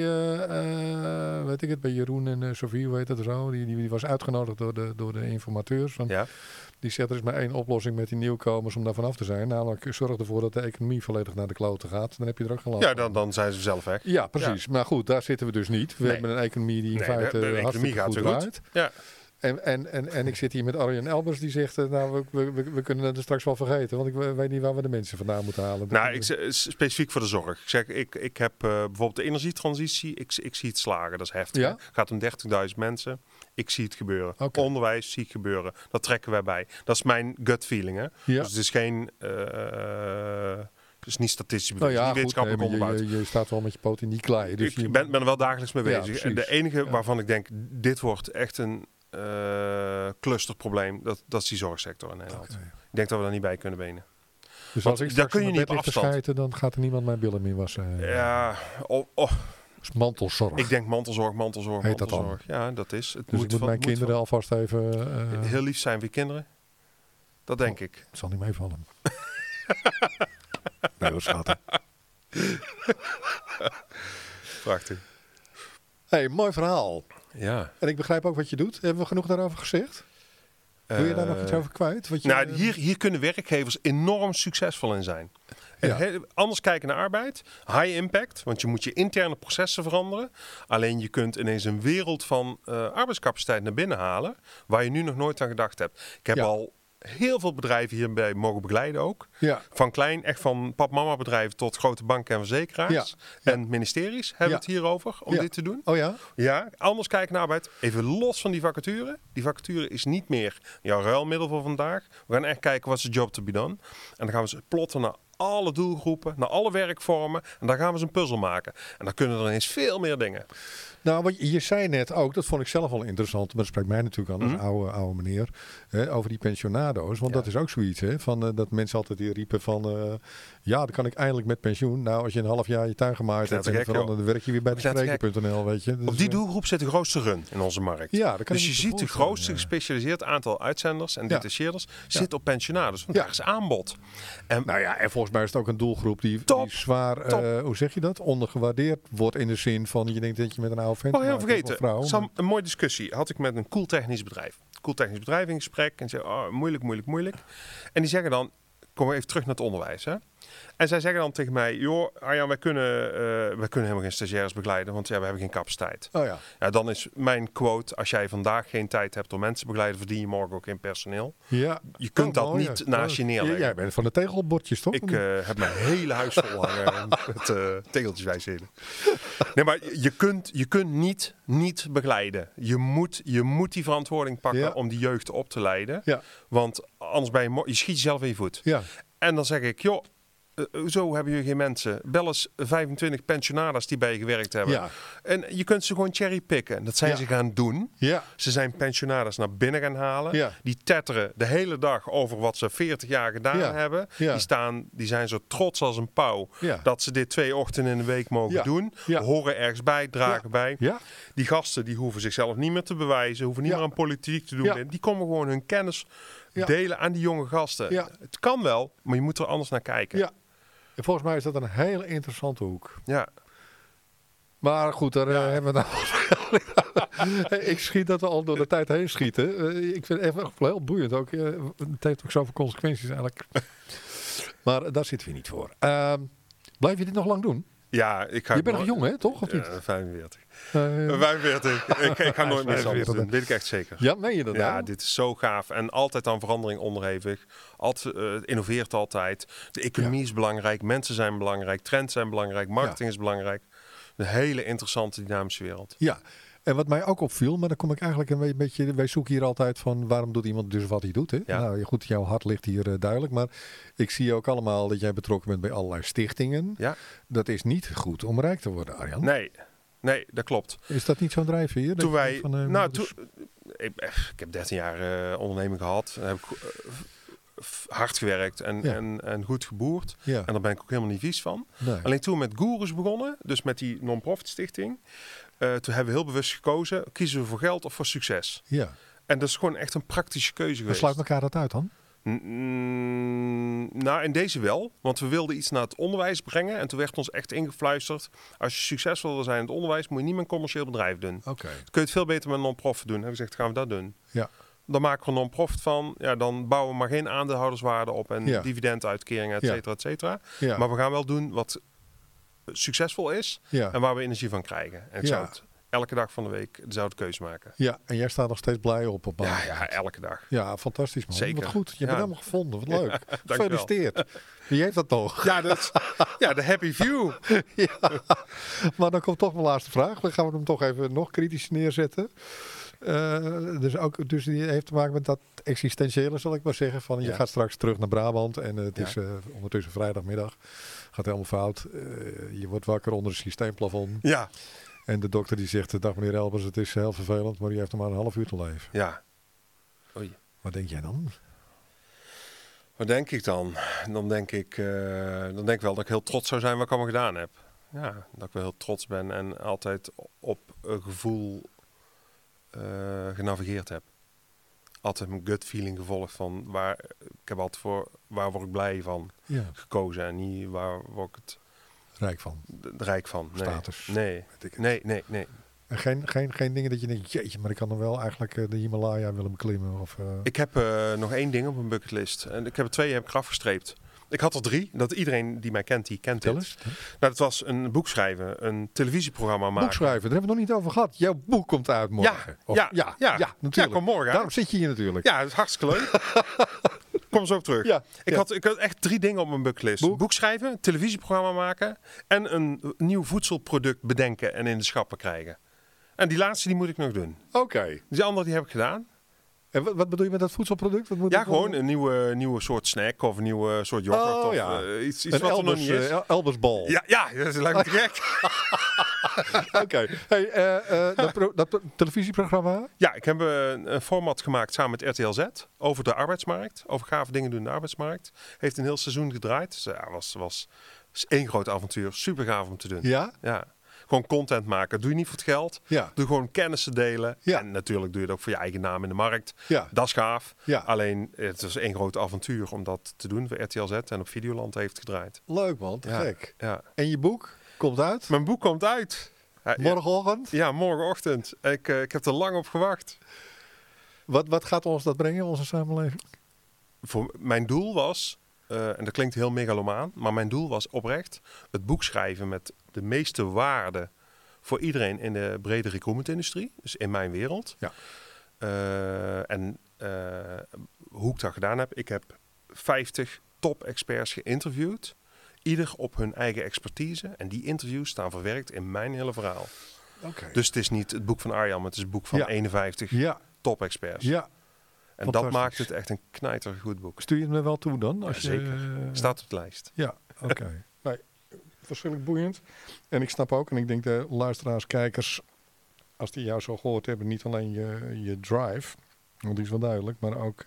bij Jeroen en Sofie, hoe heet dat zo? Die was uitgenodigd door de informateurs. Die zegt, er is maar één oplossing met die nieuwkomers om daar vanaf te zijn. Namelijk, zorg ervoor dat de economie volledig naar de kloten gaat. Dan heb je er ook geen last van. Dan zijn ze zelf weg. Ja, precies. Ja. Maar goed, daar zitten we dus niet. We hebben een economie die in feite de hartstikke gaat goed draait. Ja. En ik zit hier met Arjen Elbers die zegt, we kunnen het straks wel vergeten. Want ik weet niet waar we de mensen vandaan moeten halen. Specifiek voor de zorg. Ik zeg, ik heb bijvoorbeeld de energietransitie. Ik zie het slagen, dat is heftig. Ja? Het gaat om 30.000 mensen. Ik zie het gebeuren. Okay. Onderwijs zie ik gebeuren. Dat trekken wij bij. Dat is mijn gut feeling. Hè? Ja. Dus het is geen... Het is niet statistisch bewezen, niet wetenschappelijk onderbouwd. Je staat wel met je poot in die klei. Dus ik ben er wel dagelijks mee bezig. Ja, en de enige waarvan ik denk, dit wordt echt een clusterprobleem, dat is die zorgsector in Nederland. Okay. Ik denk dat we daar niet bij kunnen benen. Dus als ik straks kun je niet op afstand schijten, dan gaat er niemand mijn billen meer wassen. Ja, Dus mantelzorg. Ik denk mantelzorg. Heet dat dan? Ja, dat is. Het dus ik moet mijn kinderen alvast even... Heel lief zijn voor je kinderen. Dat denk ik. Het zal niet meevallen. Nee, wat schatten. Prachtig. Hey, mooi verhaal. Ja. En ik begrijp ook wat je doet. Hebben we genoeg daarover gezegd? Wil je daar nog iets over kwijt? Hier kunnen werkgevers enorm succesvol in zijn. Anders kijken naar arbeid. High impact, want je moet je interne processen veranderen. Alleen je kunt ineens een wereld van arbeidscapaciteit naar binnen halen, waar je nu nog nooit aan gedacht hebt. Ik heb al heel veel bedrijven hierbij mogen begeleiden ook. Ja. Van klein, echt van pap-mama bedrijven tot grote banken en verzekeraars. Ja. En ministeries hebben we het hierover om dit te doen. Oh ja? Ja, anders kijken naar arbeid. Even los van die vacature. Die vacature is niet meer jouw ruilmiddel voor vandaag. We gaan echt kijken wat is de job to be done. En dan gaan we ze plotten naar alle doelgroepen, naar alle werkvormen. En daar gaan we ze een puzzel maken. En dan kunnen er ineens veel meer dingen. Nou, wat je zei net ook, dat vond ik zelf wel interessant. Maar dat spreekt mij natuurlijk aan als oude meneer. Over die pensionado's. Want dat is ook zoiets. Van, dat mensen altijd hier riepen van... dan kan ik eindelijk met pensioen. Nou, als je een half jaar je tuin gemaaid hebt en veranderd, dan werk je weer bij de spreken.nl, weet je. Dus, op die doelgroep zit de grootste run in onze markt. Ja, dat kan dus je ziet de grootste gespecialiseerd aantal uitzenders en detacheerders zit op pensionado's. Want daar is aanbod. En volgens mij is het ook een doelgroep die zwaar, hoe zeg je dat? Ondergewaardeerd wordt in de zin van, je denkt dat je met een oude vent heel vergeten. Sam, een mooie discussie had ik met een cool technisch bedrijf. In gesprek en zei, moeilijk. En die zeggen dan, kom even terug naar het onderwijs. Hè? En zij zeggen dan tegen mij, joh, Arjan, wij kunnen helemaal geen stagiaires begeleiden, want we hebben geen capaciteit. Oh ja. Ja, dan is mijn quote, als jij vandaag geen tijd hebt om mensen te begeleiden, verdien je morgen ook geen personeel. Ja. Je kunt dat niet naast je neerleggen. Jij bent van de tegelbordjes, toch? Ik heb mijn hele huis vol hangen met tegeltjes wijsheden. Nee, maar je kunt niet begeleiden. Je moet die verantwoording pakken om die jeugd op te leiden. Ja. Want anders je schiet jezelf in je voet. Ja. En dan zeg ik, joh, Zo hebben jullie geen mensen. Bel eens 25 pensionadas die bij je gewerkt hebben. Ja. En je kunt ze gewoon cherrypicken. Dat zijn ze gaan doen. Ja. Ze zijn pensionadas naar binnen gaan halen. Ja. Die tetteren de hele dag over wat ze 40 jaar gedaan Ja. hebben. Ja. Die zijn zo trots als een pauw Ja. dat ze dit 2 ochtenden in de week mogen Ja. doen. Ja. Horen ergens bij, dragen bij. Ja. Die gasten die hoeven zichzelf niet meer te bewijzen. Hoeven niet Ja. meer aan politiek te doen. Ja. Die komen gewoon hun kennis delen aan die jonge gasten. Ja. Het kan wel, maar je moet er anders naar kijken. Ja. En volgens mij is dat een hele interessante hoek. Ja. Maar goed, daar hebben we nou... Ik schiet dat we al door de tijd heen schieten. Ik vind het echt wel heel boeiend ook. Het heeft ook zoveel consequenties eigenlijk. Maar daar zitten we niet voor. Blijf je dit nog lang doen? Ja, ik ga Je bent nog jong, hè? Toch? Of niet? 45. 45. Ik ga nooit meer iets anders doen. Weet ik echt zeker. Ja, meen je dat Ja, nou? dit is zo gaaf. En altijd aan verandering onderhevig. Het innoveert altijd. De economie is belangrijk. Mensen zijn belangrijk. Trends zijn belangrijk. Marketing is belangrijk. Een hele interessante dynamische wereld. Ja. En wat mij ook opviel, maar dan kom ik eigenlijk een beetje... Wij zoeken hier altijd van waarom doet iemand dus wat hij doet. Hè? Ja. Nou goed, jouw hart ligt hier duidelijk. Maar ik zie ook allemaal dat jij betrokken bent bij allerlei stichtingen. Ja. Dat is niet goed om rijk te worden, Arjan. Nee, dat klopt. Is dat niet zo'n drijfveer? Toen wij... ik heb 13 jaar onderneming gehad. Dan heb ik hard gewerkt en goed geboerd. Ja. En daar ben ik ook helemaal niet vies van. Nee. Alleen toen met Gurus begonnen, dus met die non-profit stichting. Toen hebben we heel bewust gekozen, kiezen we voor geld of voor succes? Ja. En dat is gewoon echt een praktische keuze Dan geweest. sluit elkaar dat uit dan? Nou, in deze wel. Want we wilden iets naar het onderwijs brengen. En toen werd ons echt ingefluisterd. Als je succesvol wil zijn in het onderwijs, moet je niet met een commercieel bedrijf doen. Oké. Dan kun je het veel beter met een non-profit doen. En we gezegd, gaan we dat doen. Ja. Dan maken we een non-profit van. Ja, dan bouwen we maar geen aandeelhouderswaarde op. En dividenduitkeringen, et cetera, et cetera. Ja. Maar we gaan wel doen wat succesvol is. Ja. En waar we energie van krijgen. En ik zou het elke dag van de week dezelfde keuze maken. Ja, en jij staat nog steeds blij op maandag. Ja, elke dag. Ja, fantastisch man. Zeker. Wat goed, je bent helemaal gevonden. Wat leuk. Dankjewel. Gefeliciteerd. Wie heeft dat nog? Ja, de happy view. Ja. Maar dan komt toch mijn laatste vraag. Dan gaan we hem toch even nog kritisch neerzetten. Dus die heeft te maken met dat existentiële, zal ik maar zeggen. Van je gaat straks terug naar Brabant en het is ondertussen vrijdagmiddag. Gaat helemaal fout. Je wordt wakker onder een systeemplafond. Ja. En de dokter die zegt, dag meneer Elbers, het is heel vervelend, maar u heeft nog maar een half uur te leven. Ja. Oei. Wat denk jij dan? Wat denk ik dan? Dan denk ik wel dat ik heel trots zou zijn wat ik allemaal gedaan heb. Ja, dat ik wel heel trots ben en altijd op een gevoel genavigeerd heb. Altijd mijn gut feeling gevolgd van ik heb altijd voor waar word ik blij van gekozen en niet waar word ik het rijk van. Nee. Status. Nee. En geen dingen dat je denkt, jeetje, maar ik kan dan wel eigenlijk de Himalaya willen beklimmen? Of, Ik heb nog 1 ding op mijn bucketlist. En ik heb er 2 eraf gestreept. Ik had er 3. Dat iedereen die mij kent, die kent Tel dit. eens. Nou, dat was een boek schrijven, een televisieprogramma maken. Boek schrijven, daar hebben we het nog niet over gehad. Jouw boek komt uit morgen. Ja, natuurlijk. Ja, kom morgen. Daarom zit je hier natuurlijk. Ja, dat is hartstikke leuk. Kom zo op terug. Ja, Ik had echt 3 dingen op mijn bucketlist. Boek schrijven, een televisieprogramma maken en een nieuw voedselproduct bedenken en in de schappen krijgen. En die laatste die moet ik nog doen. Oké. Die andere die heb ik gedaan. En wat bedoel je met dat voedselproduct? Wat moet Gewoon een nieuwe soort snack of een nieuwe soort yoghurt. Iets een wat er nog niet is. Elbersbal. Ja, dat lijkt me te gek. Oké. Hey, dat televisieprogramma? Ja, ik heb een format gemaakt samen met RTL Z over de arbeidsmarkt. Over gave dingen doen in de arbeidsmarkt. Heeft een heel seizoen gedraaid. Dus was 1 groot avontuur. Super gaaf om te doen. Ja. Gewoon content maken. Doe je niet voor het geld. Ja. Doe gewoon kennissen delen. Ja. En natuurlijk doe je het ook voor je eigen naam in de markt. Ja. Dat is gaaf. Ja. Alleen, het is 1 groot avontuur om dat te doen voor RTL Z. En op Videoland heeft gedraaid. Leuk man, te gek. Ja. En je boek komt uit? Mijn boek komt uit. Morgenochtend? Ja, morgenochtend. Ik heb er lang op gewacht. Wat gaat ons dat brengen, onze samenleving? Mijn doel was, en dat klinkt heel megalomaan, maar mijn doel was oprecht het boek schrijven met de meeste waarde voor iedereen in de brede recruitment-industrie. Dus in mijn wereld. Ja. Hoe ik dat gedaan heb, ik heb 50 top-experts geïnterviewd. Ieder op hun eigen expertise. En die interviews staan verwerkt in mijn hele verhaal. Okay. Dus het is niet het boek van Arjan, maar het is het boek van 51 top-experts. Ja. En dat maakt het echt een knijtergoed boek. Stuur je het me wel toe dan? Zeker. Staat op de lijst. Ja, Oké. Nee, verschrikkelijk boeiend. En ik snap ook, en ik denk de luisteraars, kijkers, als die jou zo gehoord hebben, niet alleen je drive, want die is wel duidelijk, maar ook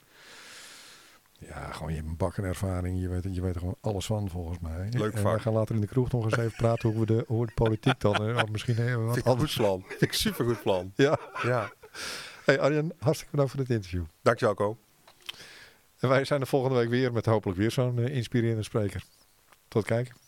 gewoon je hebt een bakkenervaring, je weet er gewoon alles van volgens mij. Leuk en vak. we gaan later in de kroeg nog eens even praten hoe de politiek dan, misschien wat Vind ik een goed plan. Vind ik een supergoed plan. Ja. Ja. Hey Arjen, hartstikke bedankt voor dit interview. Dank je, Jacco. En wij zijn er volgende week weer met hopelijk weer zo'n inspirerende spreker. Tot kijken.